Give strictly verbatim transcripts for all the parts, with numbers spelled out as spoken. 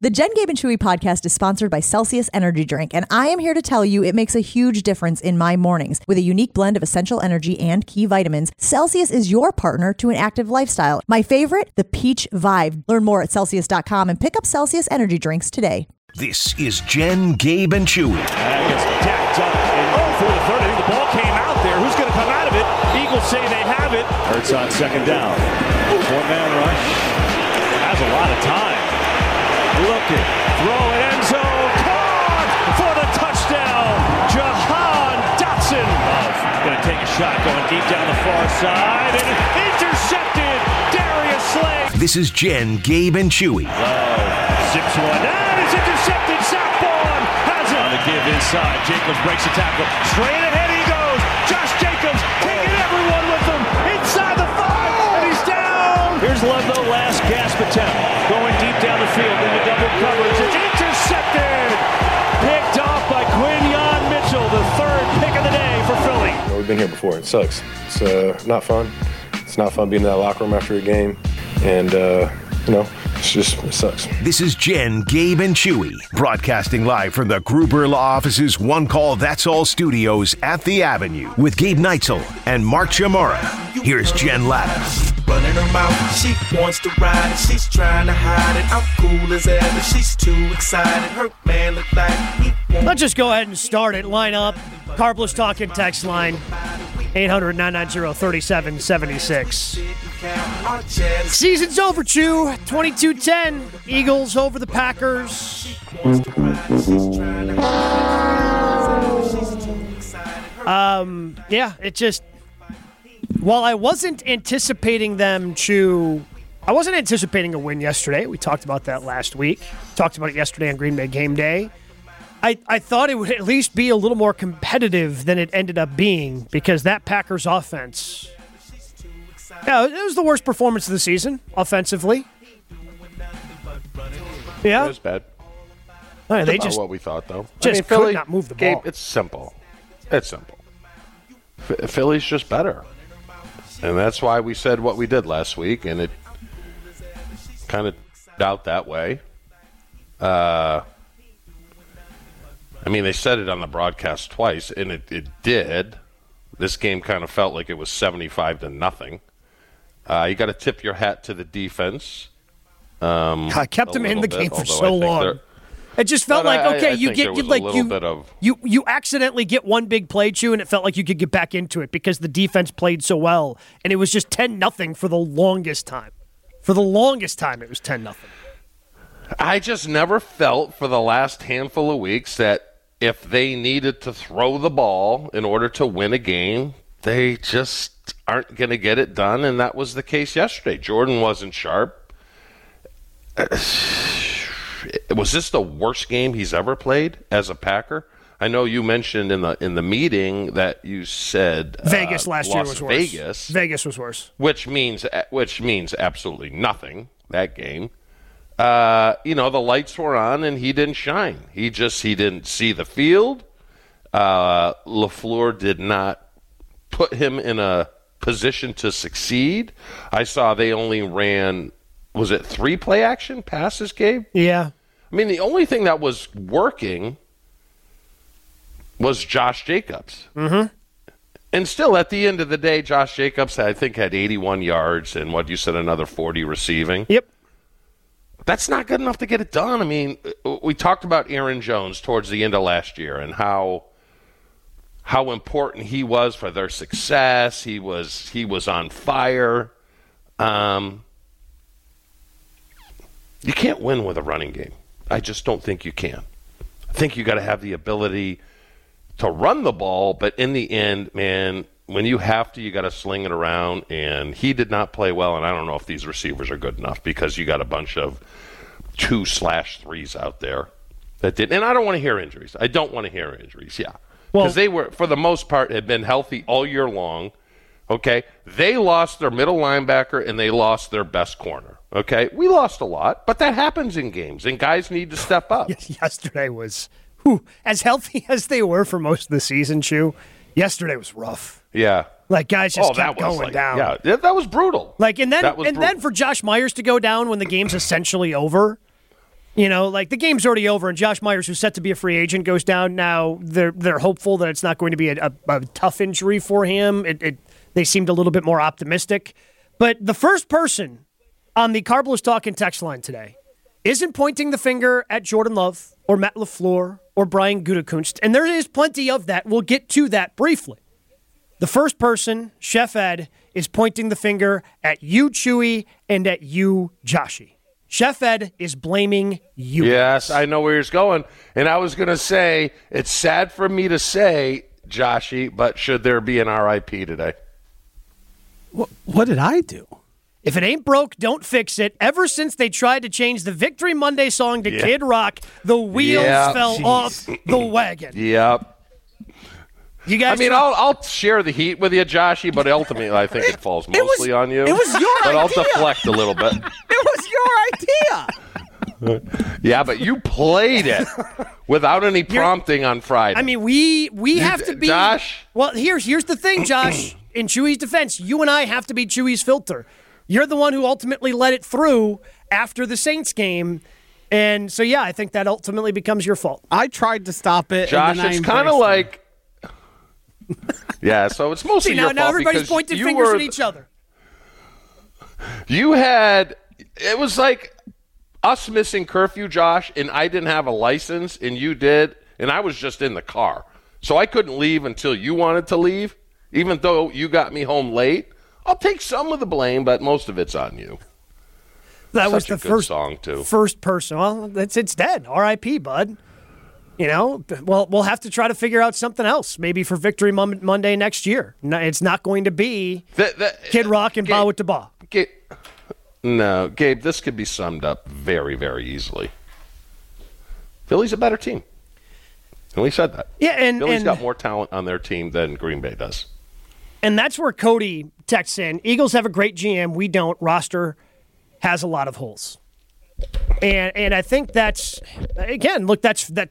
The Jen, Gabe, and Chewy podcast is sponsored by Celsius Energy Drink, and I am here to tell you it makes a huge difference in my mornings. With a unique blend of essential energy and key vitamins, Celsius is your partner to an active lifestyle. My favorite, the Peach Vibe. Learn more at Celsius dot com and pick up Celsius Energy Drinks today. This is Jen, Gabe, and Chewy. And it's decked up. And oh, for the third, I think the ball came out there. Who's going to come out of it? Eagles say they have it. Hurts on second down. Four-man rush. Has a lot of time. Looking. Throw it, end zone. Caught for the touchdown. Jahan Dotson. Love going to take a shot going deep down the far side. And intercepted. Darius Slay. This is Jen, Gabe, and Chewy. Love zips one down. It's intercepted. Zach Baun has it. On the give inside. Jacobs breaks the tackle. Straight ahead he goes. Josh Jacobs taking everyone with him. Inside the five. And he's down. Here's Ludlow, last gasp attempt. Going deep down the field into double coverage. It's intercepted. Picked off by Quinyon Mitchell, the third pick of the day for Philly. You know, we've been here before. It sucks. It's uh, not fun. It's not fun being in that locker room after a game. And, uh, you know, it's just, it sucks. This is Jen, Gabe, and Chewy, broadcasting live from the Gruber Law Office's One Call That's All studios at the Avenue with Gabe Neitzel and Mark Chamorro. Here's Jen Lattis. Running her mouth, she wants to ride it, she's trying to hide it. I'm cool as ever, she's too excited. Her man look like he won't. Let's just go ahead and start it. Line up. Carpless Talking text line. eight hundred, nine nine zero, three seven seven six. Season's over, Chew. twenty-two ten. Eagles over the Packers. Um, yeah, it just... While I wasn't anticipating them to... I wasn't anticipating a win yesterday. We talked about that last week. Talked about it yesterday on Green Bay Game Day. I, I thought it would at least be a little more competitive than it ended up being because that Packers offense... Yeah, it was the worst performance of the season, offensively. Yeah. It was bad. All right, they about just what we thought, though. Just I mean, could Philly, not move the Gabe, ball. it's simple. It's simple. F- Philly's just better. And that's why we said what we did last week, and it kind of out that way. Uh, I mean, they said it on the broadcast twice, and it, it did. This game kind of felt like it was seventy-five to nothing. Uh, you got to tip your hat to the defense. Um, I kept them in the bit, game for so I think long. It just felt But like I- okay, I you think get there you was a like little you, bit of- you you accidentally get one big play, Chew, and it felt like you could get back into it because the defense played so well, and it was just ten nothing for the longest time. For the longest time, it was ten nothing. I just never felt for the last handful of weeks that if they needed to throw the ball in order to win a game, they just aren't going to get it done, and that was the case yesterday. Jordan wasn't sharp. Was this the worst game he's ever played as a Packer? I know you mentioned in the in the meeting that you said Vegas uh, last year Las was worse. Vegas, Vegas was worse, which means which means absolutely nothing. That game, uh, you know, the lights were on and he didn't shine. He just he didn't see the field. Uh, LaFleur did not put him in a position to succeed. I saw they only ran, was it three play action passes, Gabe? Yeah. I mean, the only thing that was working was Josh Jacobs. Mm-hmm. And still, at the end of the day, Josh Jacobs, I think, had eighty-one yards and what you said, another forty receiving. Yep. That's not good enough to get it done. I mean, we talked about Aaron Jones towards the end of last year and how how important he was for their success. He was he was on fire. Um, you can't win with a running game. I just don't think you can. I think you got to have the ability to run the ball, but in the end, man, when you have to, you got to sling it around, and he did not play well, and I don't know if these receivers are good enough because you got a bunch of two slash threes out there that did. And I don't want to hear injuries. I don't want to hear injuries, yeah. Because well, they were, for the most part, had been healthy all year long, okay? They lost their middle linebacker, and they lost their best corner, okay? We lost a lot, but that happens in games, and guys need to step up. Yesterday was, whew, as healthy as they were for most of the season, Chew, yesterday was rough. Yeah. Like, guys just oh, kept going like, down. Yeah, that was brutal. Like, and then and brutal. then for Josh Myers to go down when the game's essentially over, You know, like the game's already over, and Josh Myers, who's set to be a free agent, goes down. Now they're they're hopeful that it's not going to be a, a, a tough injury for him. It, it they seemed a little bit more optimistic. But the first person on the Carbless Talking text line today isn't pointing the finger at Jordan Love or Matt LaFleur or Brian Gutekunst, and there is plenty of that. We'll get to that briefly. The first person, Chef Ed, is pointing the finger at you, Chewy, and at you, Joshy. Chef Ed is blaming you. Yes, I know where he's going. And I was going to say, it's sad for me to say, Joshy, but should there be an R I P today? What, what did I do? If it ain't broke, don't fix it. Ever since they tried to change the Victory Monday song to Yeah. Kid Rock, the wheels Yeah, fell geez. off the wagon. Yep. You guys I mean, try- I'll I'll share the heat with you, Joshy, but ultimately I think it falls It was- mostly on you. it was your But I'll idea. deflect a little bit. It was your idea. Yeah, but you played it without any prompting on Friday. I mean, we we have to be. Josh? Well, here's here's the thing, Josh. In Chewy's defense, you and I have to be Chewy's filter. You're the one who ultimately let it through after the Saints game. And so, yeah, I think that ultimately becomes your fault. I tried to stop it. Josh, and then I it's kind of embraced like. Yeah, so it's mostly See, now, your now fault everybody's because pointing you fingers were, at each other. You had, it was like us missing curfew, Josh, and I didn't have a license, and you did, and I was just in the car. So I couldn't leave until you wanted to leave, even though you got me home late. I'll take some of the blame, but most of it's on you. That Such was a the good first song, too. First person. Well, it's it's dead. R I P, bud. You know, well, we'll have to try to figure out something else, maybe for Victory Mon- Monday next year. No, it's not going to be The- the- Kid Rock and Gabe- Ba with the Ba. Gabe, no, Gabe, this could be summed up very, very easily. Philly's a better team. And we said that. Yeah, and Philly's and, got more talent on their team than Green Bay does. and that's where Cody texts in. Eagles have a great G M. We don't. Roster has a lot of holes. And and I think that's, again, look, that's that.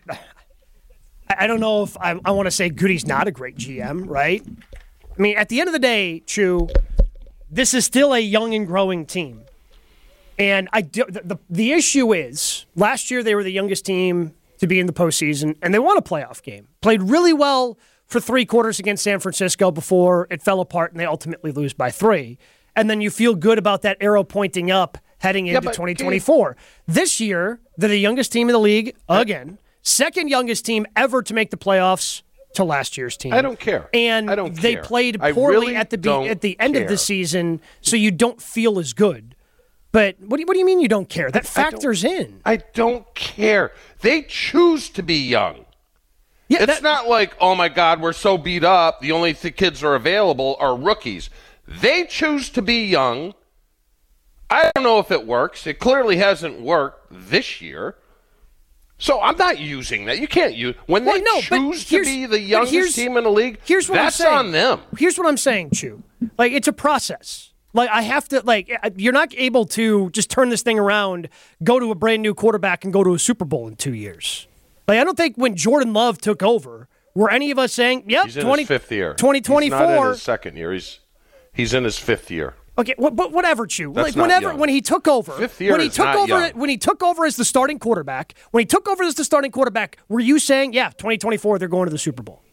I don't know if I, I want to say Goody's not a great G M, right? I mean, at the end of the day, Chew, this is still a young and growing team. And I do, the, the the issue is, last year they were the youngest team to be in the postseason, and they won a playoff game. Played really well for three quarters against San Francisco before it fell apart, and they ultimately lose by three. And then you feel good about that arrow pointing up heading into but- twenty twenty-four. This year, they're the youngest team in the league again. Second youngest team ever to make the playoffs to last year's team. I don't care. And I don't they care. played I poorly really at the be- don't at the end of care. the season, so you don't feel as good. But what do you, what do you mean you don't care? That factors in. I don't care. They choose to be young. Yeah, It's that- not like, oh my God, we're so beat up. The only th- kids who are available are rookies. They choose to be young. I don't know if it works. It clearly hasn't worked this year. So I'm not using that. You can't use when Well, they no, but choose to here's- be the but youngest here's- team in the league. Here's what that's I'm saying. on them. Here's what I'm saying, Chew. Like, it's a process. Like, I have to, like, you're not able to just turn this thing around, go to a brand new quarterback, and go to a Super Bowl in two years. Like, I don't think when Jordan Love took over, were any of us saying, yep, He's in twenty, his fifth year. twenty He's not in twenty-four. his second year. He's he's in his fifth year. Okay, wh- but whatever, Chew. That's Like not whenever young. when he took over, Fifth year when he is took not over, young. when he took over as the starting quarterback, when he took over as the starting quarterback, were you saying, yeah, twenty twenty-four, they're going to the Super Bowl?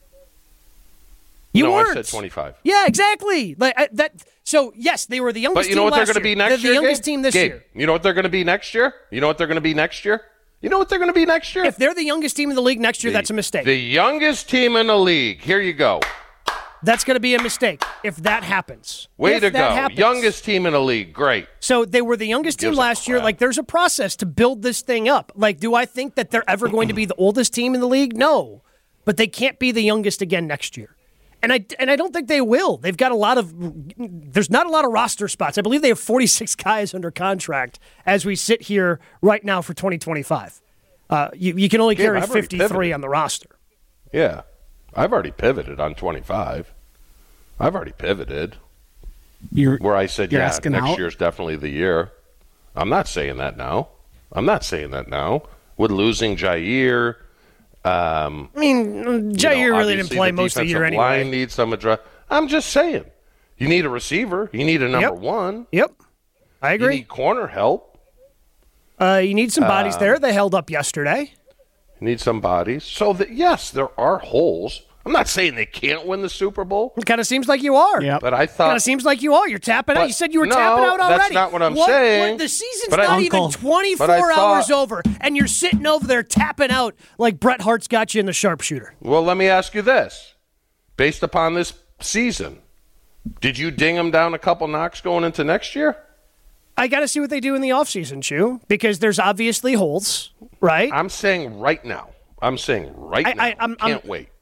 You no, weren't. I said twenty-five. Yeah, exactly. Like I, that. So yes, they were the youngest. But you know team what they're last going to year. be next they're year? the youngest Gabe? team this Gabe, year. You know what they're going to be next year? You know what they're going to be next year? You know what they're going to be next year? If they're the youngest team in the league next year, The- that's a mistake. The youngest team in the league. Here you go. That's going to be a mistake if that happens. Way if to that go. happens. Youngest team in the league. Great. So they were the youngest team Gives a last year. crap. Like, there's a process to build this thing up. Like, do I think that they're ever going to be the oldest team in the league? No. But they can't be the youngest again next year. And I and I don't think they will. They've got a lot of there's not a lot of roster spots. I believe they have forty-six guys under contract as we sit here right now for twenty twenty-five. Uh, you, you can only Gabe, carry I've already fifty-three pivoted. on the roster. Yeah. I've already pivoted on twenty-five. I've already pivoted You're, where I said, you're yeah, asking next out? year's definitely the year. I'm not saying that now. I'm not saying that now. With losing Jair, um, I mean, Jair you know, really didn't obviously play the most of the year defensive anyway. Line needs some address. I'm just saying. You need a receiver. You need a number Yep. one. Yep, I You agree. need corner help. Uh, you need some bodies uh, there. They held up yesterday. Need some bodies. So, that, yes, there are holes. I'm not saying they can't win the Super Bowl. It kind of seems like you are. Yep. But I thought... Kind of seems like you are. You're tapping but, out. You said you were no, tapping out already. that's not what I'm what, saying. What, the season's but not I, even twenty-four thought, hours over, and you're sitting over there tapping out like Bret Hart's got you in the sharpshooter. Well, let me ask you this. Based upon this season, did you ding them down a couple knocks going into next year? I got to see what they do in the offseason, Chew, because there's obviously holes, right? I'm saying right now. I'm saying right I, now. I, I'm, Can't I'm, wait.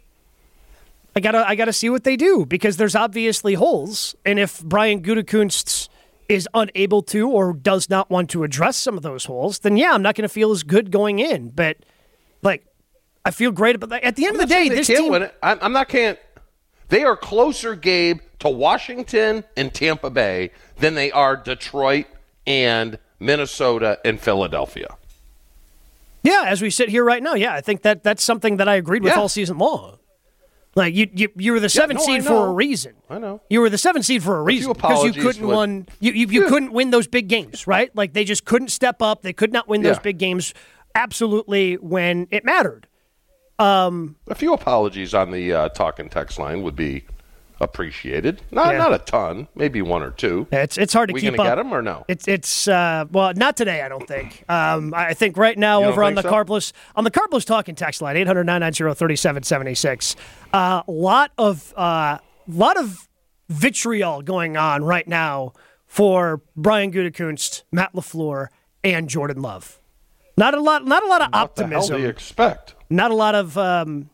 I gotta, I gotta see what they do because there's obviously holes, and if Brian Gutekunst is unable to or does not want to address some of those holes, then yeah, I'm not going to feel as good going in. But like, I feel great about that. At the end I'm of the day, this can't team. Win it. I'm, I'm not can't. They are closer, Gabe, to Washington and Tampa Bay than they are Detroit and Minnesota and Philadelphia. Yeah, as we sit here right now, yeah, I think that that's something that I agreed with yeah. all season long. Like you, you, you were the seventh yeah, no, seed for a reason. I know You were the seventh seed for a reason because you couldn't with, win. You, you, you couldn't win those big games, right? Like they just couldn't step up. They could not win those yeah. big games absolutely when it mattered. Um, a few apologies on the uh, talk and text line would be appreciated. Not yeah. not a ton, maybe one or two. It's it's hard to we keep up. We gonna get them or no? It's it's uh, well, not today. I don't think. Um, I think right now over on the so? Carplus on the Carplus talking text line eight hundred nine nine zero three seven seven six. A uh, lot of uh, lot of vitriol going on right now for Brian Gutekunst, Matt LaFleur, and Jordan Love. Not a lot. Not a lot of what optimism. What the hell do you expect? Not a lot of. Um,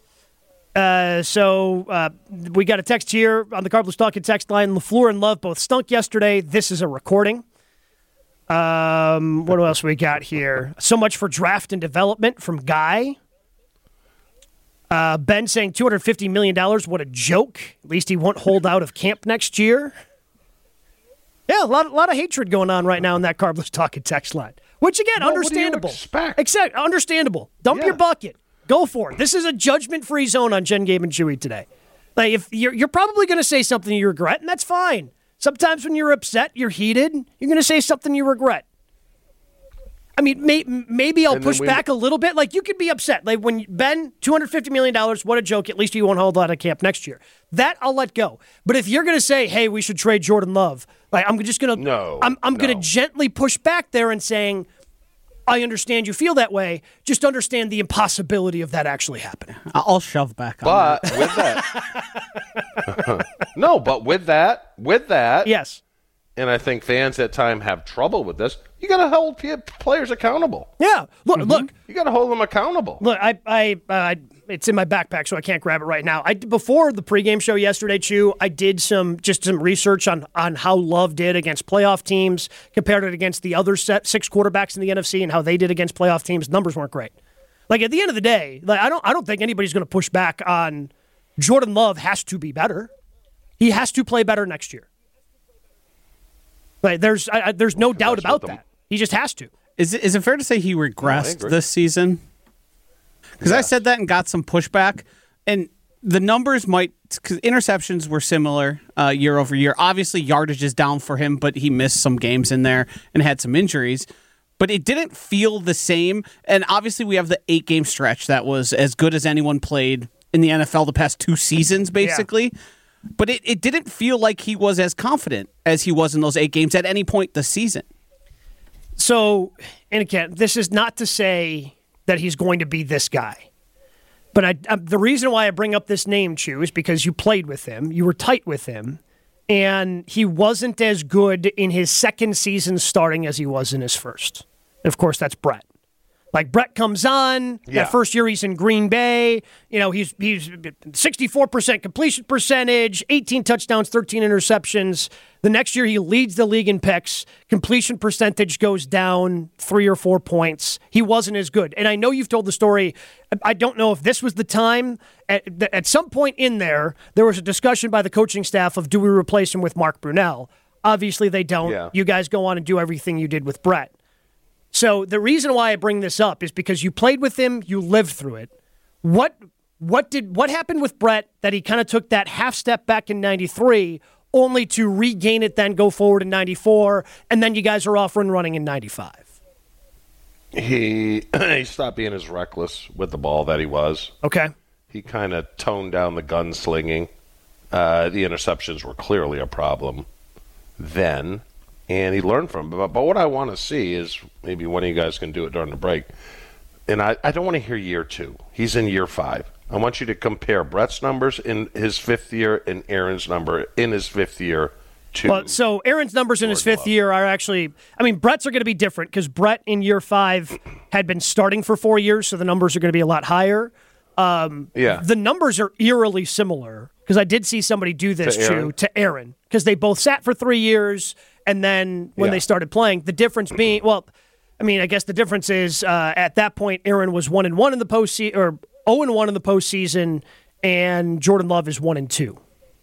Uh, so uh, we got a text here on the Carplus Talking text line. LaFleur and Love both stunk yesterday. This is a recording. Um, what else we got here? So much for draft and development from Guy. Uh, Ben saying two hundred fifty million dollars. What a joke. At least he won't hold out of camp next year. Yeah, a lot, a lot of hatred going on right now in that Carplus Talking text line. Which, again, well, understandable. What do you expect? Except, understandable. Dump yeah. your bucket. Go for it. This is a judgment-free zone on Jen, Gabe, and Chewy today. Like if you're, you're probably going to say something you regret, and that's fine. Sometimes when you're upset, you're heated, you're going to say something you regret. I mean, may, maybe I'll and push we, back a little bit. Like, you could be upset. Like, when Ben, two hundred fifty million dollars, what a joke. At least you won't hold out of camp next year. That I'll let go. But if you're going to say, hey, we should trade Jordan Love, like, I'm just going to no, I'm, I'm no. going to gently push back there and saying, I understand you feel that way. Just understand the impossibility of that actually happening. I'll shove back on But that. with that, no, but with that, with that, yes. And I think fans at time have trouble with this. You got to hold players accountable. Yeah, look, mm-hmm. look. You got to hold them accountable. Look, I, I, uh, it's in my backpack, so I can't grab it right now. I before the pregame show yesterday, Chew, I did some just some research on on how Love did against playoff teams, compared it against the other set, six quarterbacks in the N F C, and how they did against playoff teams. Numbers weren't great. Like at the end of the day, like I don't, I don't think anybody's going to push back on Jordan Love. Has to be better. He has to play better next year. Like there's, I, there's no doubt about that. He just has to. Is it, is it fair to say he regressed no, this season? Because yes. I said that and got some pushback, and the numbers might, because interceptions were similar uh, year over year. Obviously, yardage is down for him, but he missed some games in there and had some injuries. But it didn't feel the same. And obviously, we have the eight-game stretch that was as good as anyone played in the N F L the past two seasons, basically. Yeah. But it, it didn't feel like he was as confident as he was in those eight games at any point this season. So, and again, this is not to say that he's going to be this guy. But I, I, the reason why I bring up this name, Chew, is because you played with him, you were tight with him, and he wasn't as good in his second season starting as he was in his first. And of course, that's Bret. Like Bret comes on, yeah. that first year he's in Green Bay, you know, he's he's sixty-four percent completion percentage, eighteen touchdowns, thirteen interceptions. The next year he leads the league in picks. Completion percentage goes down three or four points. He wasn't as good. And I know you've told the story. I don't know if this was the time. At, at some point in there, there was a discussion by the coaching staff of do we replace him with Mark Brunell? Obviously they don't. Yeah. You guys go on and do everything you did with Bret. So the reason why I bring this up is because you played with him, you lived through it. What what did what happened with Bret that he kind of took that half step back in ninety-three, only to regain it, then go forward in ninety-four, and then you guys are off and running in ninety-five? He he stopped being as reckless with the ball that he was. Okay. He kind of toned down the gunslinging. Uh, the interceptions were clearly a problem then, and he learned from it. But, but what I want to see is maybe one of you guys can do it during the break. And I, I don't want to hear year two. He's in year five. I want you to compare Brett's numbers in his fifth year and Aaron's number in his fifth year to Well, so Aaron's numbers in his fifth Love. year are actually, I mean, Brett's are going to be different because Brett in year five had been starting for four years, so the numbers are going to be a lot higher. Um, Yeah. The numbers are eerily similar because I did see somebody do this To Aaron? too to Aaron because they both sat for three years and then when Yeah. they started playing, the difference being, well, I mean, I guess the difference is uh, at that point Aaron was one and one in the postseason or zero and one in the postseason, and Jordan Love is one and two.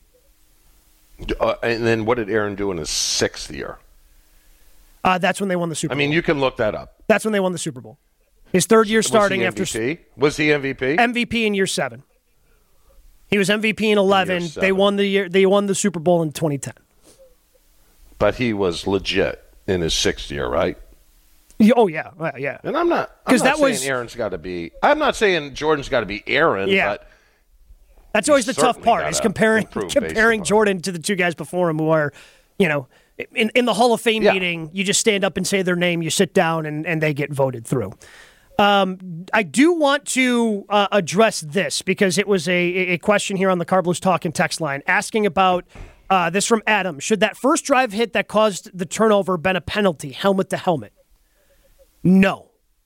Uh, and then what did Aaron do in his sixth year? Uh, that's when they won the Super I Bowl. mean, you can look that up. That's when they won the Super Bowl. His third year starting was he after M V P? Was he M V P? M V P in year seven. He was M V P in eleven. seven. They won the year. They won the Super Bowl in twenty ten. But he was legit in his sixth year, right? Yeah, Oh yeah, Well, yeah. And I'm not I'm 'Cause not that saying was- Aaron's got to be. I'm not saying Jordan's got to be Aaron. Yeah. But That's always the tough certainly part gotta is comparing improve based comparing upon- Jordan to the two guys before him who are, you know, in in the Hall of Fame Yeah. meeting. You just stand up and say their name. You sit down and and they get voted through. Um, I do want to uh, address this because it was a, a question here on the Carb Blues Talk and text line asking about uh, this from Adam. Should that first drive hit that caused the turnover been a penalty, helmet to helmet? No.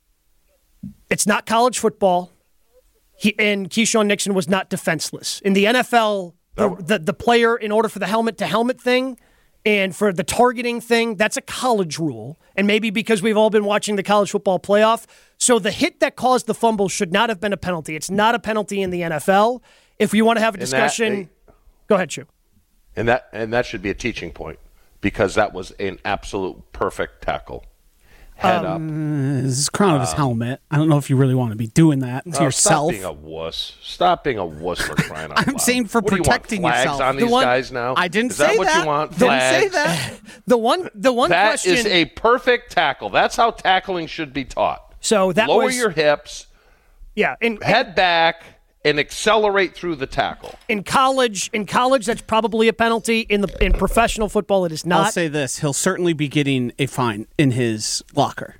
It's not college football. He, and Keyshawn Nixon was not defenseless. In the N F L, the, the, the player, in order for the helmet to helmet thing, and for the targeting thing, that's a college rule. And maybe because we've all been watching the college football playoff. So the hit that caused the fumble should not have been a penalty. It's not a penalty in the N F L. If you want to have a And that- discussion, go ahead, Shu. And that and that should be a teaching point because that was an absolute perfect tackle. Head up. This is crown of his helmet. I don't know if you really want to be doing that to Oh, yourself. Stop being a wuss. Stop being a wuss for crying out loud. I'm saying for What do you want, protecting flags yourself. on The these one- guys now? I didn't is say that. what that. you want? Didn't say Flags? that. The one, the one That question is a perfect tackle. That's how tackling should be taught. So that Lower was your hips, yeah. In, head back, and accelerate through the tackle. in college, in college, that's probably a penalty. In the in professional football, it is I'll not. say this: he'll certainly be getting a fine in his locker.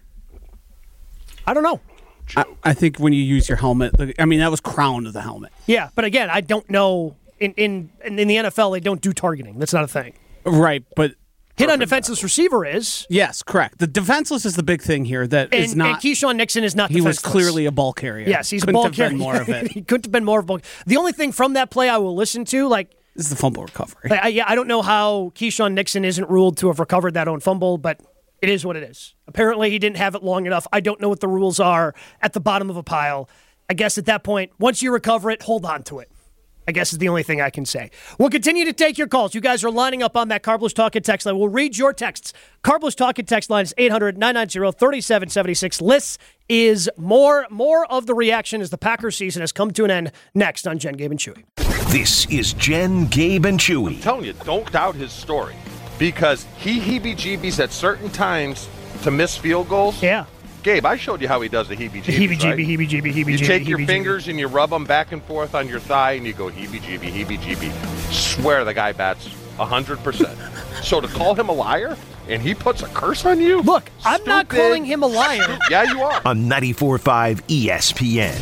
I don't know. I, I think when you use your helmet, I mean that was crown of the helmet. Yeah, but again, I don't know. In in in the N F L, they don't do targeting. That's not a thing. Right, but Hit on defenseless receiver is. yes, correct. The defenseless is the big thing here. That And, is not. and Keyshawn Nixon is not he was defenseless. clearly a ball carrier. Yes, he's Couldn't a ball have carrier. been more of it. He couldn't have been more of a ball. The only thing from that play I will listen to, like, This is the fumble recovery. I, yeah, I don't know how Keyshawn Nixon isn't ruled to have recovered that own fumble, but it is what it is. Apparently, he didn't have it long enough. I don't know what the rules are at the bottom of a pile. I guess at that point, once you recover it, hold on to it. I guess is the only thing I can say. We'll continue to take your calls. You guys are lining up on that Carb Blues Talk and text line. We'll read your texts. Carb Blues Talk and text line is eight hundred nine nine zero three seven seven six. Lists is more, more of the reaction as the Packers season has come to an end next on Jen, Gabe, and Chewy. This is Jen, Gabe, and Chewy. I'm telling you, don't doubt his story because he heebie-jeebies at certain times to miss field goals. Yeah. Gabe, I showed you how he does the heebie-jeebies, Heebie-jeebie, right? heebie-jeebie, heebie-jeebie. You take your heebie-jeebie. fingers and you rub them back and forth on your thigh and you go heebie-jeebie, heebie-jeebie. Swear the guy bats one hundred percent. So to call him a liar and he puts a curse on you? Look, I'm not Stupid. calling him a liar. Yeah, you are. On ninety-four point five E S P N.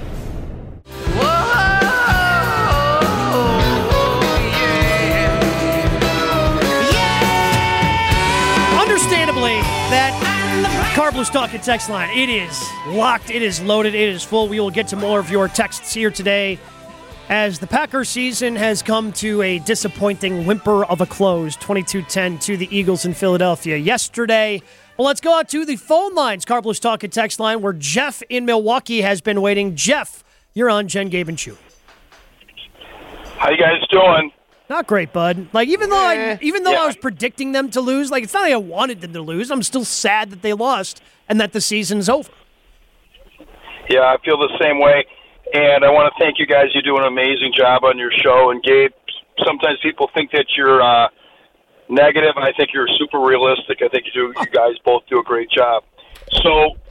Understandably, that Carb Blues Talk and text line, it is locked, it is loaded, it is full. We will get to more of your texts here today as the Packers season has come to a disappointing whimper of a close, twenty-two ten to the Eagles in Philadelphia yesterday. Well, let's go out to the phone lines, Carb Blues Talk and text line, where Jeff in Milwaukee has been waiting. Jeff, you're on Jen, Gabe, and Chew. How you guys doing? Not great, bud. Like, even though I even though Yeah. I was predicting them to lose, like, it's not like I wanted them to lose. I'm still sad that they lost and that the season's over. Yeah, I feel the same way. And I want to thank you guys. You do an amazing job on your show. And Gabe, sometimes people think that you're uh, negative. I think you're super realistic. I think you do. You guys both do a great job. So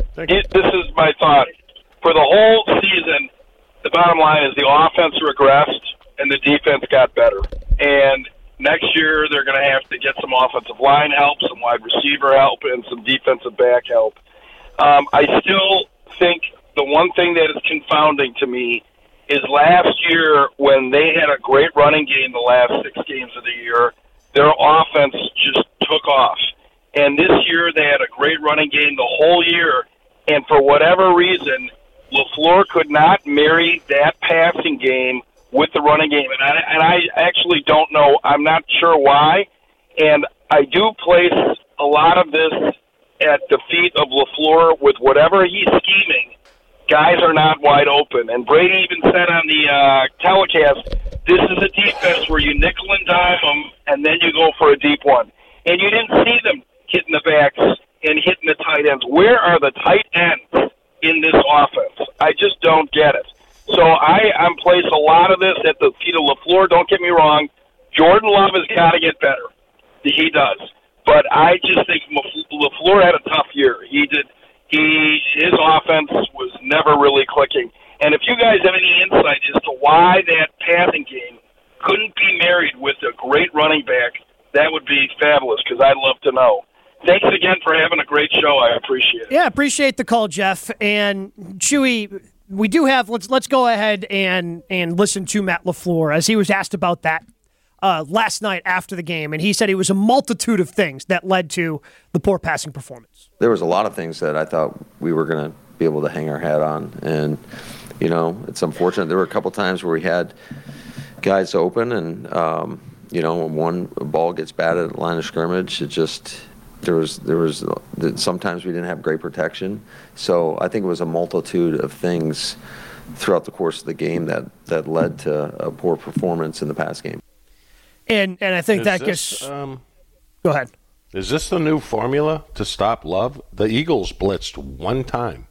it, this is my thought. For the whole season, the bottom line is the offense regressed and the defense got better. And next year they're going to have to get some offensive line help, some wide receiver help, and some defensive back help. Um, I still think the one thing that is confounding to me is last year when they had a great running game the last six games of the year, their offense just took off. And this year they had a great running game the whole year, and for whatever reason, LaFleur could not marry that passing game with the running game. And I, and I actually don't know. I'm not sure why. And I do place a lot of this at the feet of LaFleur with whatever he's scheming. Guys are not wide open. And Brady even said on the uh, telecast, this is a defense where you nickel and dime them, and then you go for a deep one. And you didn't see them hitting the backs and hitting the tight ends. Where are the tight ends in this offense? I just don't get it. So I, I'm place a lot of this at the feet of LaFleur. Don't get me wrong. Jordan Love has got to get better. He does. But I just think LaFleur had a tough year. He did. He his offense was never really clicking. And if you guys have any insight as to why that passing game couldn't be married with a great running back, that would be fabulous because I'd love to know. Thanks again for having a great show. I appreciate it. Yeah, appreciate the call, Jeff. And Chewy, we do have. Let's let's go ahead and and listen to Matt LaFleur as he was asked about that uh, last night after the game, and he said it was a multitude of things that led to the poor passing performance. There was a lot of things that I thought we were going to be able to hang our hat on, and you know, it's unfortunate. There were a couple times where we had guys open, and um, you know, when one ball gets batted at the line of scrimmage, it just. There was, there was. Sometimes we didn't have great protection, so I think it was a multitude of things throughout the course of the game that, that led to a poor performance in the pass game. And and I think is that this, gets. Um, go ahead. Is this the new formula to stop Love? The Eagles blitzed one time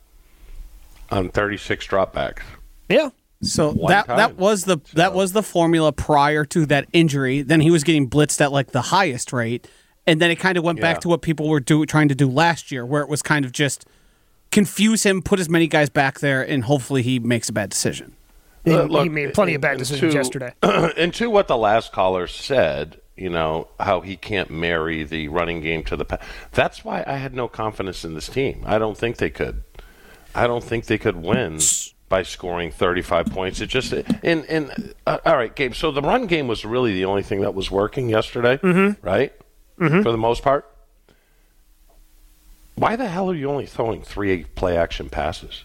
on thirty-six dropbacks. Yeah. So One that time. that was the So- that was the formula prior to that injury. Then he was getting blitzed at like the highest rate. And then it kind of went Yeah. back to what people were do, trying to do last year, where it was kind of just confuse him, put as many guys back there, and hopefully he makes a bad decision. He, Uh, look, he made plenty of bad and decisions to- yesterday. And to what the last caller said, you know, how he can't marry the running game to the pass. That's why I had no confidence in this team. I don't think they could. I don't think they could win by scoring thirty-five points. It just and and uh, all right, Gabe. So the run game was really the only thing that was working yesterday, Mm-hmm. right? Mm-hmm. For the most part. Why the hell are you only throwing three play action passes?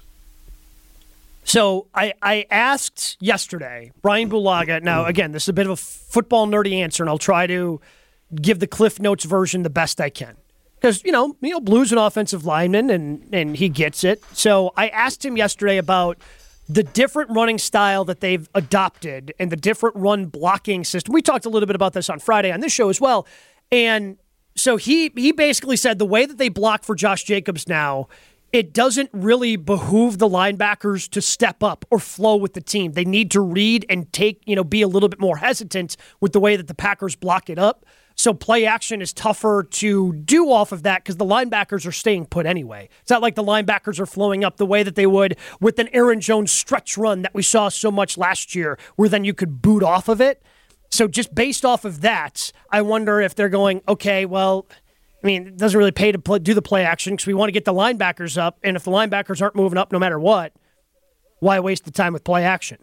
So I, I asked yesterday, Brian Bulaga. Now, again, this is a bit of a football nerdy answer, and I'll try to give the Cliff Notes version the best I can. Because, you know, Neil Blue's an offensive lineman, and, and he gets it. So I asked him yesterday about the different running style that they've adopted and the different run blocking system. We talked a little bit about this on Friday on this show as well. And so he he basically said the way that they block for Josh Jacobs now, it doesn't really behoove the linebackers to step up or flow with the team. They need to read and take, you know, be a little bit more hesitant with the way that the Packers block it up. So play action is tougher to do off of that because the linebackers are staying put anyway. It's not like the linebackers are flowing up the way that they would with an Aaron Jones stretch run that we saw so much last year where then you could boot off of it. So just based off of that, I wonder if they're going, okay, well, I mean, it doesn't really pay to play, do the play action because we want to get the linebackers up. And if the linebackers aren't moving up no matter what, why waste the time with play action?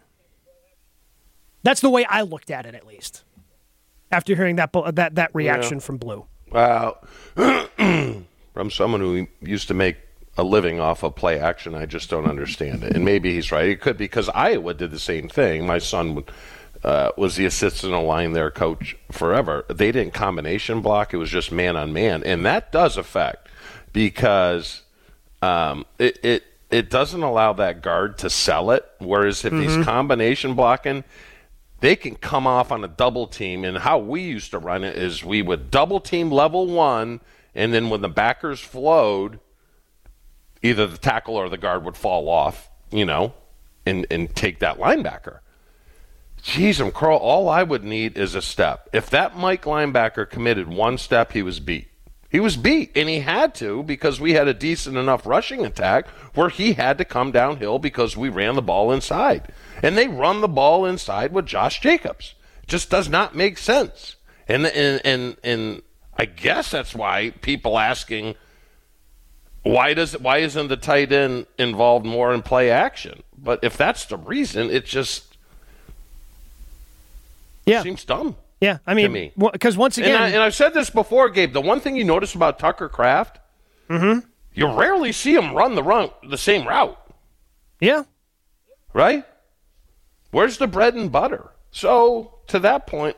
That's the way I looked at it, at least, after hearing that that, that reaction Yeah. from Blue. Well, from someone who used to make a living off of play action, I just don't understand it. And maybe he's right. It could be because Iowa did the same thing. My son would. Uh, was the assistant line there coach forever. They didn't combination block. It was just man on man. And that does affect because um, it, it it doesn't allow that guard to sell it. Whereas if Mm-hmm. he's combination blocking, they can come off on a double team. And how we used to run it is we would double team level one, and then when the backers flowed, either the tackle or the guard would fall off, you know, and, and take that linebacker. Jeez, I'm Carl. All I would need is a step. If that Mike linebacker committed one step, he was beat. He was beat, and he had to because we had a decent enough rushing attack where he had to come downhill because we ran the ball inside. And they run the ball inside with Josh Jacobs. It just does not make sense. And and and, and I guess that's why people asking, why does why isn't the tight end involved more in play action? But if that's the reason, it just yeah. seems dumb. Yeah, I mean, because once again, and, I, and I've said this before, Gabe. The one thing you notice about Tucker Kraft, mm-hmm. you rarely see him run the run the same route. Yeah, right. Where's the bread and butter? So to that point,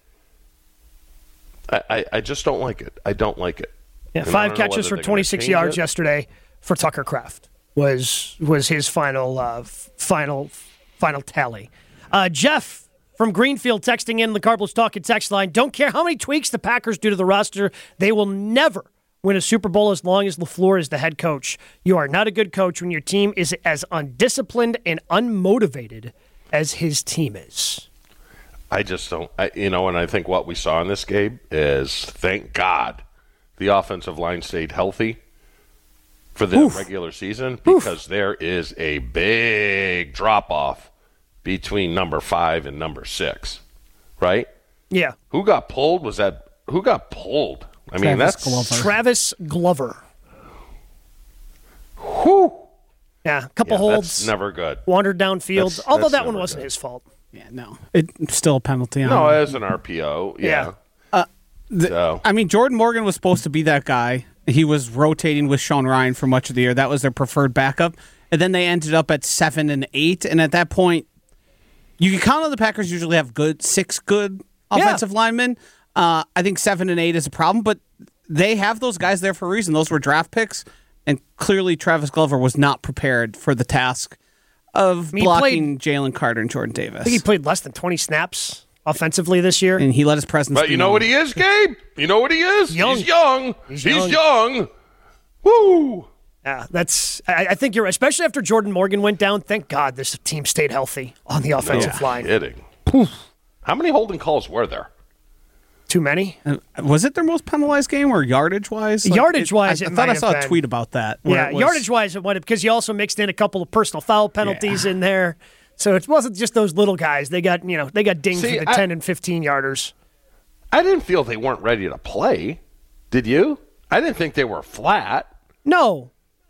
I, I, I just don't like it. I don't like it. Yeah, five catches for twenty-six yards it. yesterday for Tucker Kraft was was his final uh, final final tally. Uh, Jeff from Greenfield texting in the Cardinals Talking text line. Don't care how many tweaks the Packers do to the roster, they will never win a Super Bowl as long as LaFleur is the head coach. You are not a good coach when your team is as undisciplined and unmotivated as his team is. I just don't, I, you know, and I think what we saw in this game is, thank God, the offensive line stayed healthy for the Oof. regular season because Oof. there is a big drop-off between number five and number six, right? Yeah. Who got pulled? Was that who got pulled? I mean, Travis that's Glover. Travis Glover. Whew. Yeah, a couple yeah, holds. That's never good. Wandered downfield. That's, although that's that one wasn't good. his fault. Yeah, no. It's still a penalty on No, him. as an R P O, yeah. yeah. Uh, the, so. I mean, Jordan Morgan was supposed to be that guy. He was rotating with Sean Ryan for much of the year. That was their preferred backup. And then they ended up at seven and eight. And at that point, you can count on the Packers usually have good six good offensive yeah. linemen. Uh, I think seven and eight is a problem, but they have those guys there for a reason. Those were draft picks, and clearly Travis Glover was not prepared for the task of I mean, blocking Jalen Carter and Jordan Davis. I think he played less than twenty snaps offensively this year. And he let his presence But you know known. what he is, Gabe? You know what he is? Young. He's young. He's, He's young. young. Woo! Yeah, that's. I, I think you're, especially after Jordan Morgan went down. Thank God this team stayed healthy on the offensive no line. Kidding. Poof. How many holding calls were there? Too many. Uh, was it their most penalized game, or yardage wise? Like yardage wise, I, it I thought I saw a been. tweet about that. Yeah, yardage wise, it might have, because you also mixed in a couple of personal foul penalties yeah. in there, so it wasn't just those little guys. They got you know they got dinged See, for the I, ten and fifteen yarders. I didn't feel they weren't ready to play. Did you? I didn't think they were flat. No.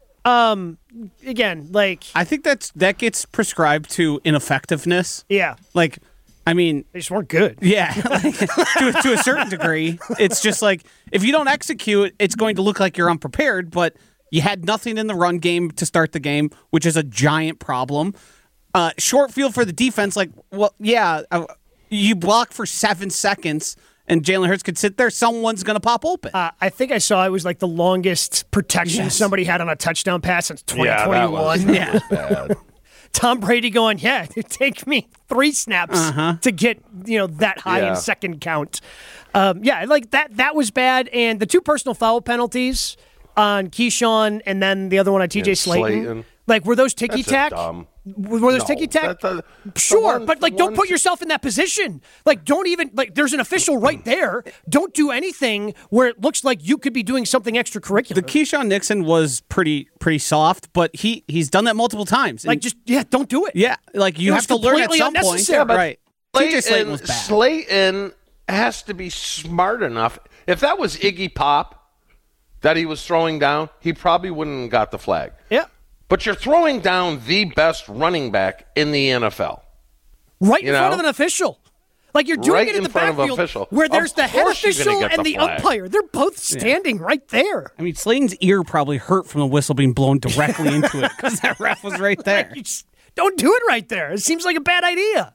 Um. Again, like I think that's that gets prescribed to ineffectiveness. Yeah. Like, I mean, they just weren't good. Yeah. Like, to, to a certain degree, it's just like if you don't execute, it's going to look like you're unprepared. But you had nothing in the run game to start the game, which is a giant problem. Uh, short field for the defense. Like, well, yeah, uh, you block for seven seconds. And Jalen Hurts could sit there, someone's going to pop open. Uh, I think I saw it was like the longest protection yes. somebody had on a touchdown pass since twenty twenty-one. Yeah, that was, yeah. That was bad. Tom Brady going, yeah, it take me three snaps uh-huh. to get you know that high yeah. in second count. Um, yeah, like that. That was bad. And the two personal foul penalties on Keyshawn and then the other one on T J Slayton. Slayton. Like, were those ticky tack? Were those no, ticky tack? The, sure, one, but like, don't put t- yourself in that position. Like, don't even like. There's an official right there. Don't do anything where it looks like you could be doing something extracurricular. The Keyshawn Nixon was pretty pretty soft, but he he's done that multiple times. Like, just yeah, don't do it. Yeah, like you it have to learn at some point. Yeah, but right. Slayton, T J Slayton was bad. Slayton has to be smart enough. If that was Iggy Pop that he was throwing down, he probably wouldn't have got the flag. Yeah. But you're throwing down the best running back in the N F L. Right in you front know? of an official. Like you're doing right it in, in the front backfield of official. where there's of the head official the and the flag. umpire. They're both standing yeah. right there. I mean, Slayton's ear probably hurt from the whistle being blown directly into it because that ref was right there. Like, just, don't do it right there. It seems like a bad idea.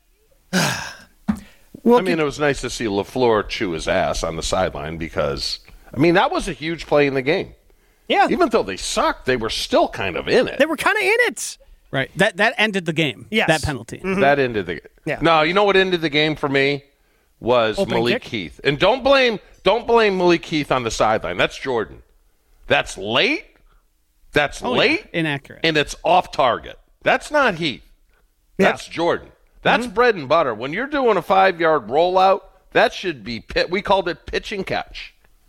well, I mean, it was nice to see LaFleur chew his ass on the sideline because, I mean, that was a huge play in the game. Yeah. Even though they sucked, they were still kind of in it. They were kind of in it. Right. That that ended the game. Yes. That penalty. Mm-hmm. That ended the game. Yeah. No, you know what ended the game for me was Opening Malik kick? Heath. And don't blame don't blame Malik Heath on the sideline. That's Jordan. That's late. That's oh, late. Yeah. Inaccurate. And it's off target. That's not Heath. That's yeah. Jordan. That's mm-hmm. bread and butter. When you're doing a five-yard rollout, that should be pit. We called it pitch and catch.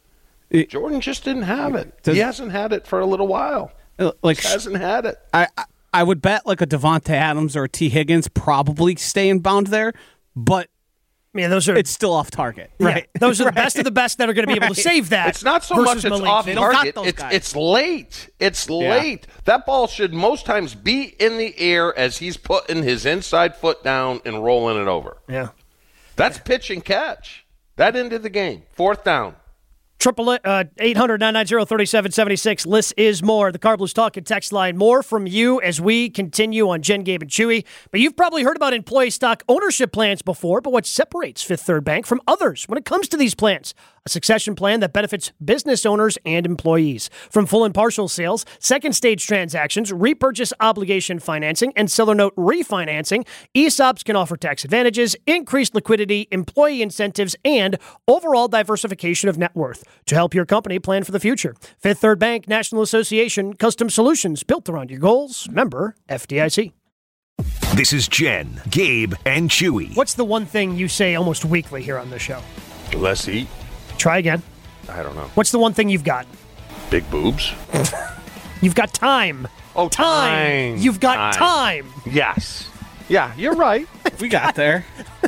It, Jordan just didn't have it. Does, he hasn't had it for a little while. Like he hasn't had it. I I would bet like a Devontae Adams or a T. Higgins probably stay in bound there, but yeah, those are it's still off target, right? Yeah, those are the right. best of the best that are going to be able to save that. It's not so much it's Malik. off They target. It's guys. it's late. It's yeah. late. That ball should most times be in the air as he's putting his inside foot down and rolling it over. Yeah, that's pitch and catch. That ended the game. Fourth down. Triple uh, eight hundred nine nine zero thirty seven seventy six. Liss is more. The Carb Blues Talk and text line. More from you as we continue on Jen, Gabe, and Chewy. But you've probably heard about employee stock ownership plans before. But what separates Fifth Third Bank from others when it comes to these plans? A succession plan that benefits business owners and employees. From full and partial sales, second stage transactions, repurchase obligation financing, and seller note refinancing, E S O Ps can offer tax advantages, increased liquidity, employee incentives, and overall diversification of net worth to help your company plan for the future. Fifth Third Bank, National Association, custom solutions built around your goals. Member F D I C. This is Jen, Gabe, and Chewy. What's the one thing you say almost weekly here on the show? Let's eat. Try again. I don't know. What's the one thing you've got? Big boobs. You've got time. Oh, time. time. You've got time. time. Yes. Yeah, you're right. We got there.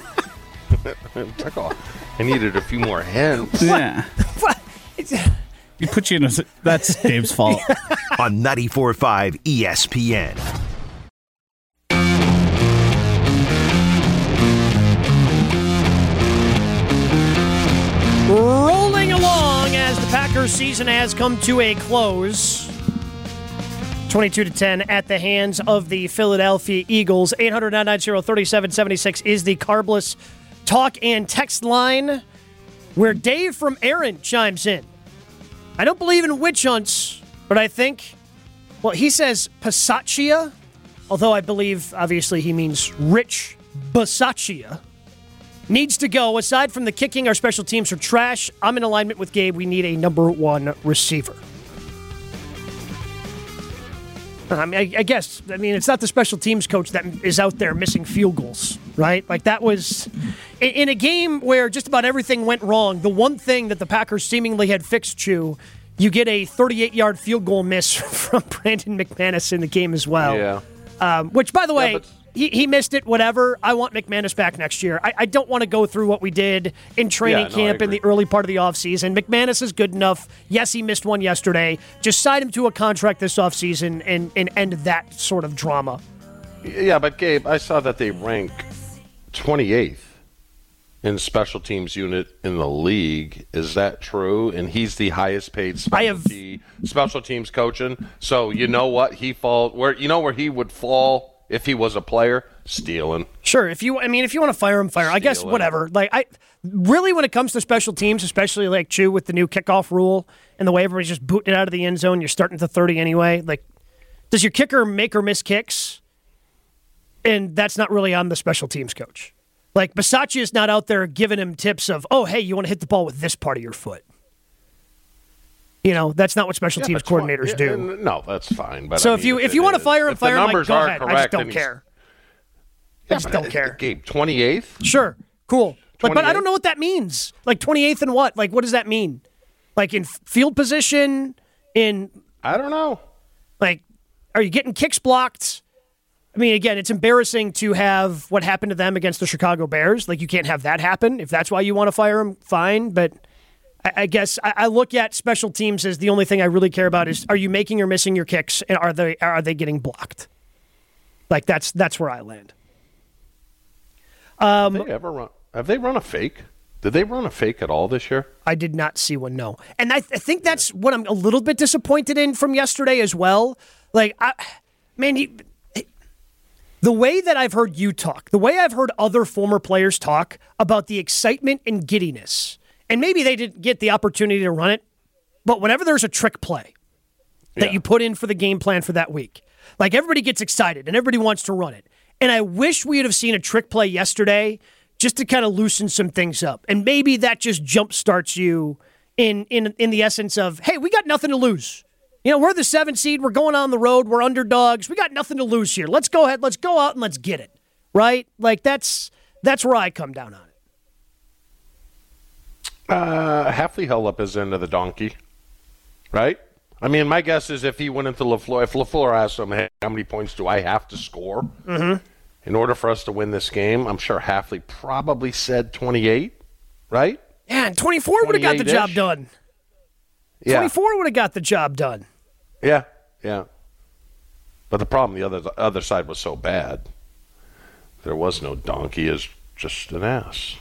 I needed a few more hints. Yeah. You put you in a... That's Dave's fault. On ninety-four point five E S P N. Rolling along as the Packers season has come to a close. twenty-two to ten at the hands of the Philadelphia Eagles. eight hundred nine nine zero thirty-seven seventy-six is the Carbless talk and text line where Dave from Aaron chimes in. I don't believe in witch hunts, but I think, well, he says Bisaccia, although I believe, obviously, he means Rich Bisaccia. Needs to go. Aside from the kicking, our special teams are trash. I'm in alignment with Gabe. We need a number one receiver. I mean, I, I guess, I mean, it's not the special teams coach that is out there missing field goals, right? Like, that was, in, in a game where just about everything went wrong, the one thing that the Packers seemingly had fixed, Chew, you get a thirty-eight-yard field goal miss from Brandon McManus in the game as well. Yeah. Um, which, by the way, yeah, but- he, he missed it, whatever. I want McManus back next year. I, I don't want to go through what we did in training Yeah, no, camp in the early part of the offseason. McManus is good enough. Yes, he missed one yesterday. Just sign him to a contract this offseason and, and end that sort of drama. Yeah, but Gabe, I saw that they rank twenty-eighth in special teams unit in the league. Is that true? And he's the highest paid special, I have, te- special teams coaching. So you know what he fall where you know where he would fall if he was a player? Stealing. Sure. If you, I mean, if you want to fire him, fire. Stealing. I guess whatever. Like I really, when it comes to special teams, especially like Chew with the new kickoff rule and the way everybody's just booting it out of the end zone, you're starting at the thirty anyway. Like, does your kicker make or miss kicks? And that's not really on the special teams coach. Like, Bisaccia is not out there giving him tips of, oh, hey, you want to hit the ball with this part of your foot. You know, that's not what special yeah, teams coordinators yeah, do. No, that's fine. But so I if mean, you if, if you want to fire him, if fire the him. Like, go ahead. Correct, I just don't care. I Yeah, just don't care. Gabe, twenty-eighth? Sure, cool. Like, but I don't know what that means. Like twenty-eighth and what? Like, what does that mean? Like in field position? In I don't know. Like, are you getting kicks blocked? I mean, again, it's embarrassing to have what happened to them against the Chicago Bears. Like, you can't have that happen. If that's why you want to fire him, fine. But I, I guess I, I look at special teams as the only thing I really care about is: are you making or missing your kicks, and are they are they getting blocked? Like that's that's where I land. Um, have they ever run? Have they run a fake? Did they run a fake at all this year? I did not see one, no. And I, th- I think that's what I'm a little bit disappointed in from yesterday as well. Like, I, man, he, the way that I've heard you talk, the way I've heard other former players talk about the excitement and giddiness, and maybe they didn't get the opportunity to run it, but whenever there's a trick play that yeah. you put in for the game plan for that week, like everybody gets excited and everybody wants to run it. And I wish we would have seen a trick play yesterday just to kind of loosen some things up. And maybe that just jumpstarts you in, in, in the essence of, hey, we got nothing to lose. You know, we're the seventh seed. We're going on the road. We're underdogs. We got nothing to lose here. Let's go ahead. Let's go out and let's get it. Right? Like, that's that's where I come down on it. Uh, Hafley held up his end of the donkey, right? I mean, my guess is if he went into LaFleur, if LaFleur asked him, hey, how many points do I have to score mm-hmm. in order for us to win this game, I'm sure Hafley probably said twenty-eight, right? Yeah, and twenty-four would have got the job done. Yeah. twenty-four would have got the job done. Yeah, yeah. But the problem, the other the other side was so bad. There was no donkey, is just an ass.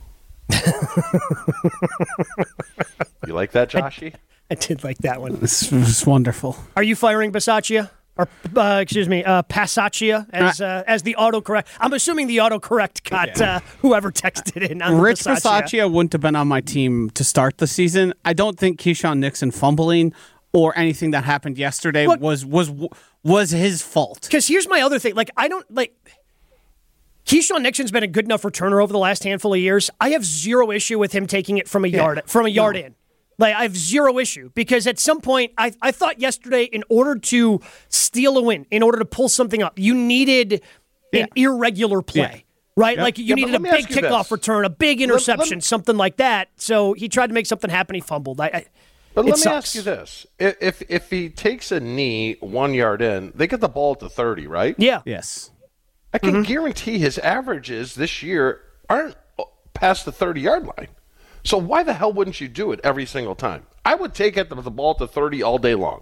You like that, Joshy? I, I did like that one. This was wonderful. Are you firing Bisaccia? Or, uh, excuse me, uh, Passaccia as uh, as the autocorrect. I'm assuming the autocorrect got uh, whoever texted in on Rich Bisaccia. Bisaccia wouldn't have been on my team to start the season. I don't think Keyshawn Nixon fumbling or anything that happened yesterday Look, was was was his fault. Because here's my other thing. Like, I don't, like, Keyshawn Nixon's been a good enough returner over the last handful of years. I have zero issue with him taking it from a yard, yeah. from a yard no. in. Like, I have zero issue because at some point, I, I thought yesterday, in order to steal a win, in order to pull something up, you needed yeah. an irregular play, yeah. right? Yeah. Like, you yeah, needed a big kickoff this. return, a big interception, let, let me, something like that. So he tried to make something happen. He fumbled. I, I, but let me sucks. ask you this. If, if he takes a knee one yard in, they get the ball at the thirty, right? Yeah. Yes. I can mm-hmm. guarantee his averages this year aren't past the thirty-yard line. So why the hell wouldn't you do it every single time? I would take it the ball to thirty all day long.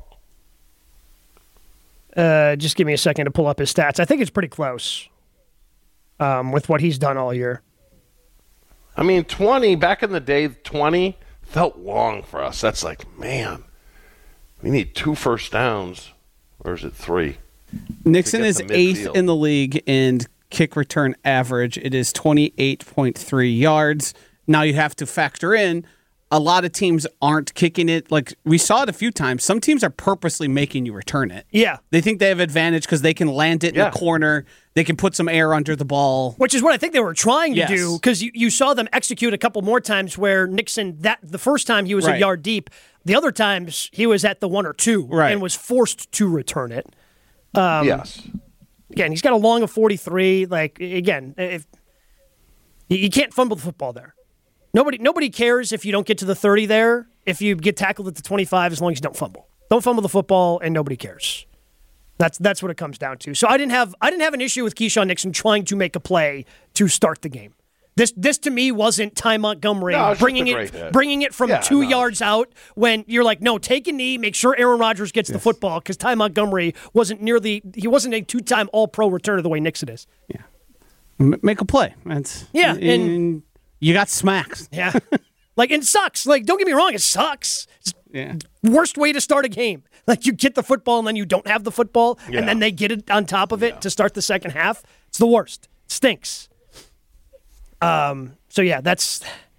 Uh, just give me a second to pull up his stats. I think it's pretty close um, with what he's done all year. I mean, twenty, back in the day, twenty felt long for us. That's like, man, we need two first downs. Or is it three? Nixon is eighth in the league in kick return average. It is twenty-eight point three yards. Now you have to factor in a lot of teams aren't kicking it. Like we saw it a few times. Some teams are purposely making you return it. Yeah. They think they have advantage because they can land it yeah. in the corner. They can put some air under the ball. Which is what I think they were trying to yes. do because you, you saw them execute a couple more times where Nixon, that the first time he was right. a yard deep. The other times he was at the one or two right. and was forced to return it. Um, yes. Again, he's got a long of forty-three. Like, again, if you can't fumble the football there. Nobody nobody cares if you don't get to the thirty there, if you get tackled at the twenty-five, as long as you don't fumble. Don't fumble the football, and nobody cares. That's that's what it comes down to. So I didn't have I didn't have an issue with Keyshawn Nixon trying to make a play to start the game. This this to me wasn't Ty Montgomery no, bringing it hit. bringing it from yeah, two no. yards out when you're like, no, take a knee, make sure Aaron Rodgers gets yes. the football because Ty Montgomery wasn't nearly he wasn't a two-time All-Pro returner the way Nixon is. Yeah, M- make a play. That's, yeah, and, and you got smacked. Yeah, like it sucks. Like don't get me wrong, it sucks. It's yeah, worst way to start a game. Like you get the football and then you don't have the football, yeah. and then they get it on top of it yeah. to start the second half. It's the worst. It stinks. Um. So, yeah, that's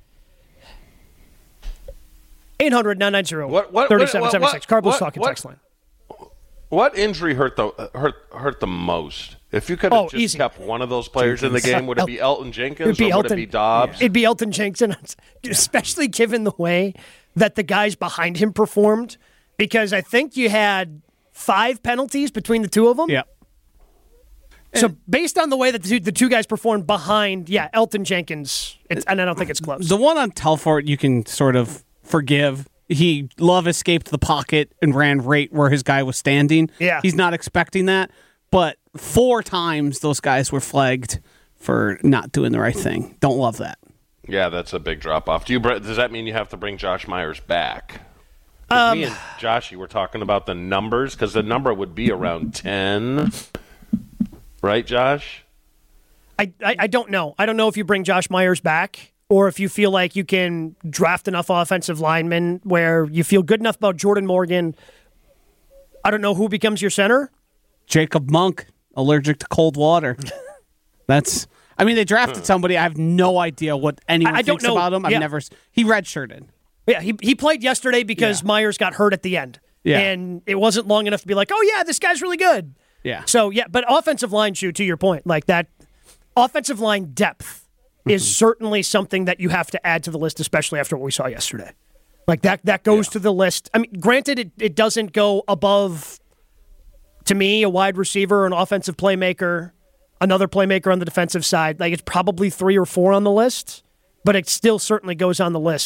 eight hundred, nine nine zero, thirty-seven seventy-six. Carlos talking text line. What injury hurt the hurt hurt the most? If you could have oh, just easy. kept one of those players Jenkins. in the game, would it be Elton Jenkins be or Elton. would it be Dobbs? It'd be Elton Jenkins, especially given the way that the guys behind him performed, because I think you had five penalties between the two of them. Yeah. So based on the way that the two, the two guys performed behind, yeah, Elton Jenkins, it's, and I don't think it's close. The one on Telfort you can sort of forgive. He Love escaped the pocket and ran right where his guy was standing. Yeah. He's not expecting that. But four times those guys were flagged for not doing the right thing. Don't love that. Yeah, that's a big drop-off. Do you? Does that mean you have to bring Josh Myers back? Um, me and Joshy were talking about the numbers because the number would be around ten. Right, Josh? I, I I don't know. I don't know if you bring Josh Myers back or if you feel like you can draft enough offensive linemen where you feel good enough about Jordan Morgan. I don't know who becomes your center. Jacob Monk, allergic to cold water. That's. I mean, they drafted somebody. I have no idea what anyone I, I thinks don't know. about him. I've yeah. never. He redshirted. Yeah, he he played yesterday because yeah. Myers got hurt at the end. Yeah. And it wasn't long enough to be like, oh, yeah, this guy's really good. Yeah. So, yeah, but offensive line, Shu, to your point, like that offensive line depth is mm-hmm. certainly something that you have to add to the list, especially after what we saw yesterday. Like that that goes yeah. to the list. I mean, granted, it, it doesn't go above, to me, a wide receiver, an offensive playmaker, another playmaker on the defensive side. Like it's probably three or four on the list, but it still certainly goes on the list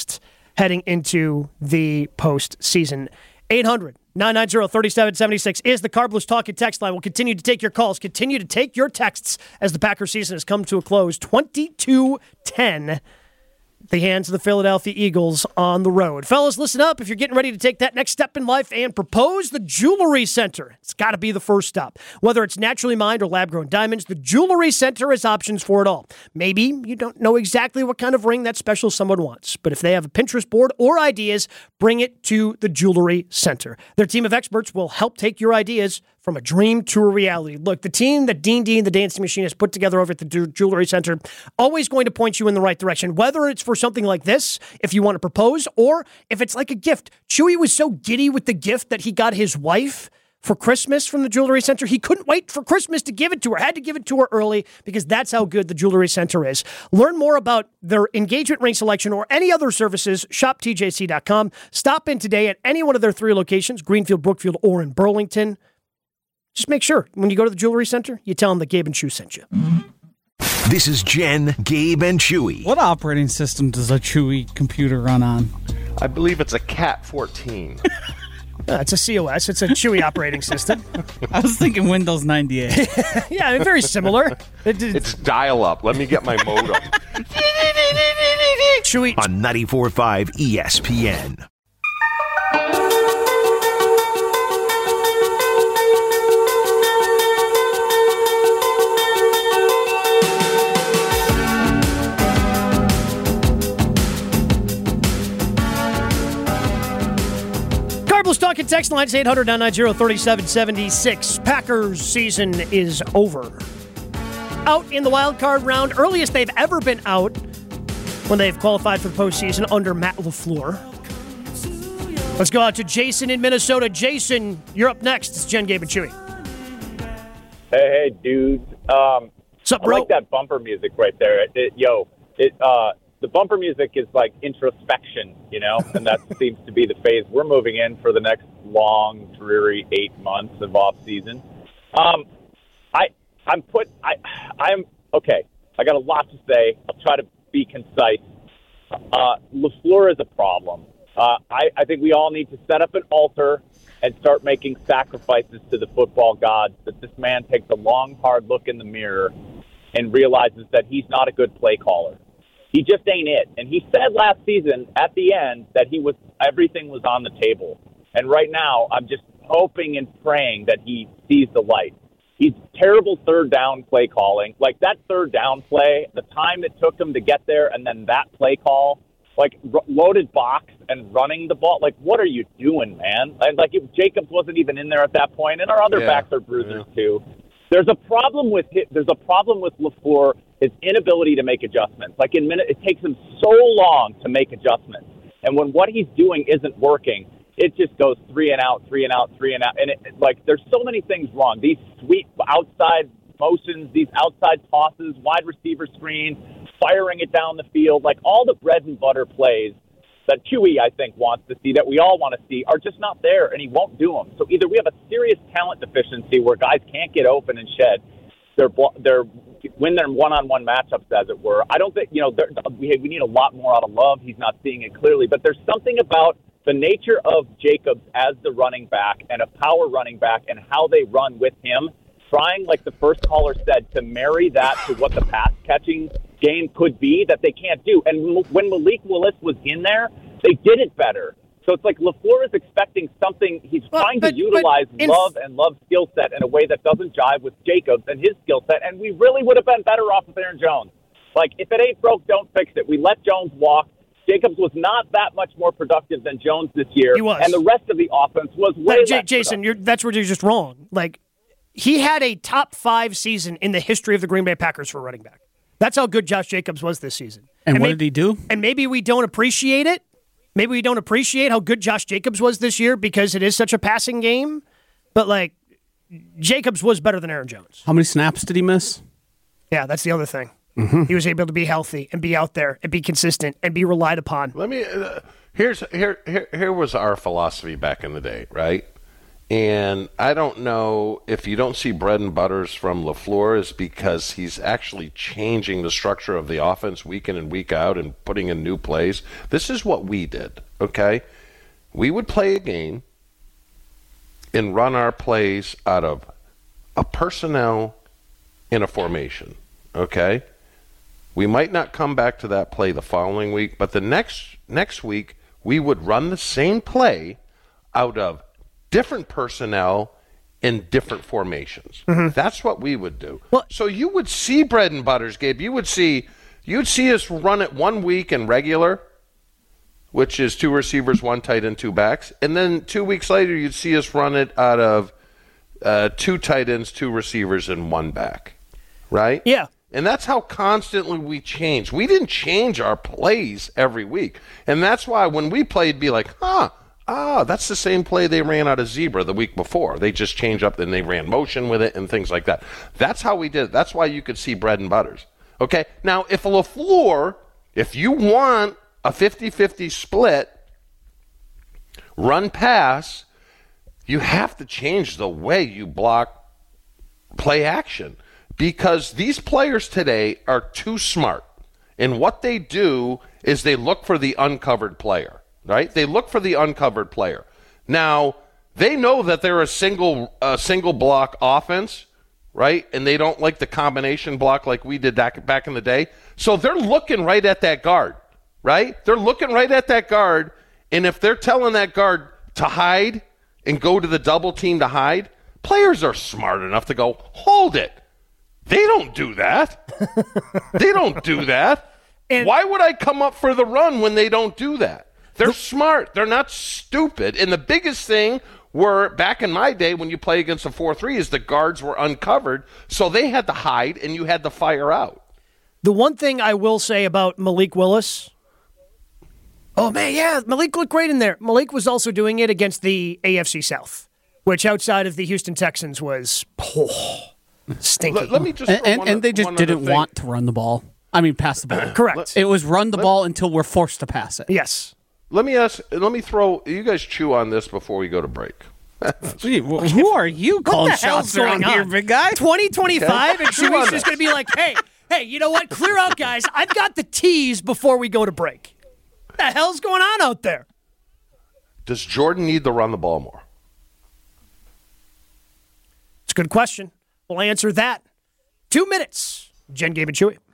heading into the postseason. eight hundred, nine nine zero, three seven seven six is the Carb Blues Talking text line. We'll continue to take your calls, continue to take your texts as the Packers season has come to a close. twenty-two ten. The hands of the Philadelphia Eagles on the road. Fellas, listen up. If you're getting ready to take that next step in life and propose, the Jewelry Center. It's got to be the first stop. Whether it's naturally mined or lab-grown diamonds, the Jewelry Center has options for it all. Maybe you don't know exactly what kind of ring that special someone wants, but if they have a Pinterest board or ideas, bring it to the Jewelry Center. Their team of experts will help take your ideas from a dream to a reality. Look, the team that Dean Dean, the Dancing Machine, has put together over at the Jewelry Center, always going to point you in the right direction, whether it's for something like this, if you want to propose, or if it's like a gift. Chewy was so giddy with the gift that he got his wife for Christmas from the Jewelry Center. He couldn't wait for Christmas to give it to her, had to give it to her early because that's how good the Jewelry Center is. Learn more about their engagement ring selection or any other services, shop T J C dot com. Stop in today at any one of their three locations, Greenfield, Brookfield, or in Burlington. Just make sure when you go to the Jewelry Center, you tell them that Gabe and Chew sent you. This is Jen, Gabe, and Chewy. What operating system does a Chewy computer run on? I believe it's a Cat fourteen. Uh, it's a C O S. It's a Chewy operating system. I was thinking Windows ninety-eight. Yeah, very similar. It, it, It's dial-up. Let me get my modem. Chewy. On ninety-four point five E S P N. Talking text line is eight hundred, nine nine zero, three seven seven six. Packers season is over. Out in the wild card round, earliest they've ever been out when they've qualified for the postseason under Matt LaFleur. Let's go out to Jason in Minnesota. Jason, you're up next. It's Jen, Gabe, and Chewy. Hey, hey, dudes. Um, What's up, I bro? like that bumper music right there. It, it, yo, it uh, the bumper music is like introspection, you know, and that seems to be the phase we're moving in for the next long, dreary eight months of off season. Um, I, I'm put. I, I'm okay. I got a lot to say. I'll try to be concise. Uh, LaFleur is a problem. Uh, I, I think we all need to set up an altar and start making sacrifices to the football gods, that this man takes a long, hard look in the mirror and realizes that he's not a good play caller. He just ain't it. And he said last season at the end that he was everything was on the table. And right now, I'm just hoping and praying that he sees the light. He's terrible third down play calling. Like that third down play, the time it took him to get there, and then that play call, like r- loaded box and running the ball. Like, what are you doing, man? And like, if Jacobs wasn't even in there at that point, and our other Yeah. backs are bruisers yeah. too. There's a problem with his, there's a problem with LaFleur, his inability to make adjustments. Like in minute, it takes him so long to make adjustments, and when what he's doing isn't working, it just goes three and out, three and out, three and out, and it, like there's so many things wrong. These sweet outside motions, these outside tosses, wide receiver screens, firing it down the field, like all the bread and butter plays that Chewy, I think, wants to see, that we all want to see, are just not there, and he won't do them. So either we have a serious talent deficiency where guys can't get open and shed their their win their one-on-one matchups, as it were. I don't think, you know, we we need a lot more out of Love. He's not seeing it clearly, but there's something about the nature of Jacobs as the running back and a power running back and how they run with him, trying, like the first caller said, to marry that to what the pass-catching game could be, that they can't do. And when Malik Willis was in there, they did it better. So it's like LaFleur is expecting something. He's well, trying but, to utilize Love and Love's skill set in a way that doesn't jive with Jacobs and his skill set, and we really would have been better off with Aaron Jones. Like, if it ain't broke, don't fix it. We let Jones walk. Jacobs was not that much more productive than Jones this year. He was. And the rest of the offense was way but, J- less Jason, you're, that's where you're just wrong. Like, he had a top five season in the history of the Green Bay Packers for running back. That's how good Josh Jacobs was this season. And, and what maybe, did he do? And maybe we don't appreciate it. Maybe we don't appreciate how good Josh Jacobs was this year because it is such a passing game. But, like, Jacobs was better than Aaron Jones. How many snaps did he miss? Yeah, that's the other thing. Mm-hmm. He was able to be healthy and be out there and be consistent and be relied upon. Let me. Uh, here's here here here was our philosophy back in the day, right? And I don't know if you don't see bread and butters from LaFleur is because he's actually changing the structure of the offense week in and week out and putting in new plays. This is what we did, okay? We would play a game and run our plays out of a personnel in a formation, okay? We might not come back to that play the following week, but the next next week we would run the same play out of different personnel in different formations. Mm-hmm. That's what we would do. Well, so you would see bread and butters, Gabe. You would see you'd see us run it one week in regular, which is two receivers, one tight end, two backs, and then two weeks later you'd see us run it out of uh, two tight ends, two receivers, and one back. Right? Yeah. And that's how constantly we change. We didn't change our plays every week. And that's why when we played, be like, huh, ah, that's the same play they ran out of Zebra the week before. They just changed up and they ran motion with it and things like that. That's how we did it. That's why you could see bread and butters. Okay? Now, if LaFleur, if you want a fifty-fifty split, run pass, you have to change the way you block play action. Because these players today are too smart. And what they do is they look for the uncovered player, right? They look for the uncovered player. Now, they know that they're a single a single block offense, right? And they don't like the combination block like we did back, back in the day. So they're looking right at that guard, right? They're looking right at that guard. And if they're telling that guard to hide and go to the double team to hide, players are smart enough to go, hold it. They don't do that. They don't do that. And why would I come up for the run when they don't do that? They're smart. They're not stupid. And the biggest thing were, back in my day when you play against a four three, is the guards were uncovered, so they had to hide and you had to fire out. The one thing I will say about Malik Willis, oh, man, yeah, Malik looked great in there. Malik was also doing it against the A F C South, which outside of the Houston Texans was, oh, stinky. Let, let me just and, and, and they just didn't want to run the ball. I mean, pass the ball. Correct. It was run the let, ball until we're forced to pass it. Yes. Let me ask. Let me throw. You guys chew on this before we go to break. Who are you calling shots around here, big guy? twenty twenty-five, okay. And Chewy's just going to be like, hey, hey, you know what? Clear out, guys. I've got the teas before we go to break. What the hell's going on out there? Does Jordan need to run the ball more? It's a good question. We'll answer that. Two minutes. Jen, Gabe, and Chewy.